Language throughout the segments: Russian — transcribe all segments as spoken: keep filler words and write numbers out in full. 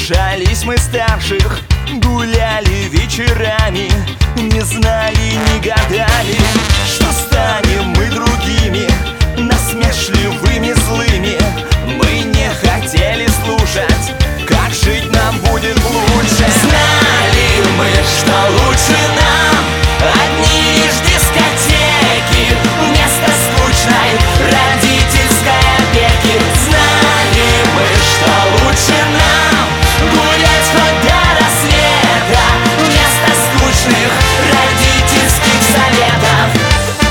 слушались мы старших, гуляли вечерами, не знали, не гадали, что станем мы другими, насмешливыми, злыми. Мы не хотели слушать, как жить нам будет лучше. Знали мы, что лучше нам одни лишь дискотеки вместо скучной родительской опеки. Знали мы, что лучше нам гулять хоть до рассвета вместо скучных родительских советов.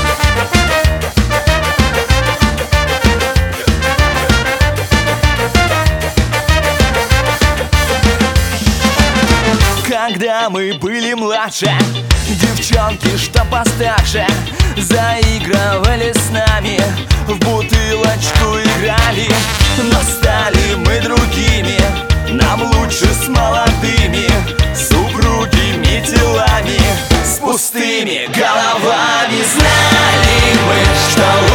Когда мы были младше, девчонки, что постарше, заигрывали с нами, в бутылочку играли. Но стали мы другими, нам лучше с молодыми, с упругими телами, с пустыми головами. Знали мы, что